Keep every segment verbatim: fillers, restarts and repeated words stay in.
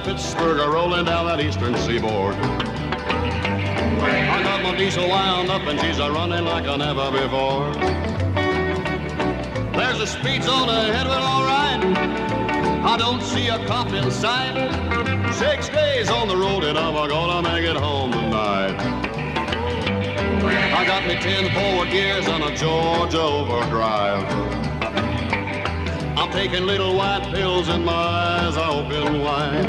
of Pittsburgh, rolling down that eastern seaboard. I got my diesel wound up and she's a running like I never before. There's a speed zone ahead of it, all right. I don't see a cop in sight. Six days on the road and I'm gonna make it home tonight. I got me ten forward gears on a Georgia overdrive. I'm taking little white pills and my eyes are open wide.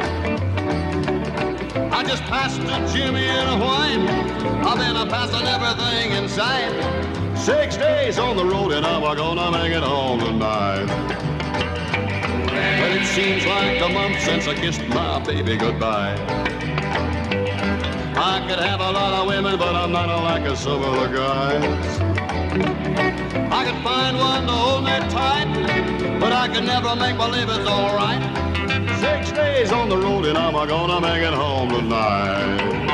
I just passed a Jimmy in a wine. I've been a passing everything in sight. Six days on the road and I'm gonna make it home tonight. Well, it seems like a month since I kissed my baby goodbye. I could have a lot of women, but I'm not like some other guys. I could find one to hold me tight, but I could never make believe it's all right. Six days on the road and I'm gonna make it home tonight.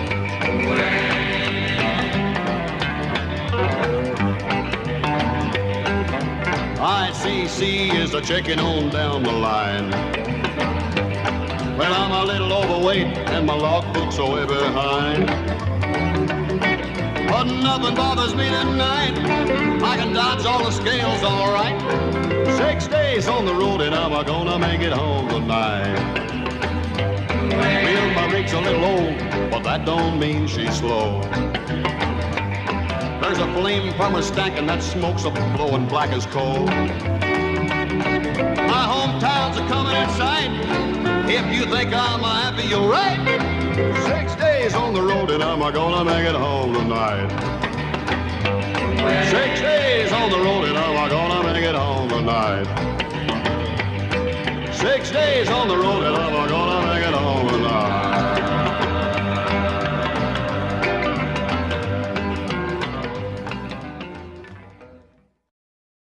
I C C is a checking on down the line. Well, I'm a little overweight and my logbook's way behind. But nothing bothers me tonight. I can dodge all the scales all right. Six days on the road and I'm gonna make it home tonight. Well, my rig's a little old, but that don't mean she's slow. There's a flame from her stack and that smoke's a blowing black as coal. My hometowns are coming in sight. If you think I'm happy, you're right. Six days on the road and I'm gonna make it home tonight. Six days on the road and I'm gonna make it home tonight. Six days on the road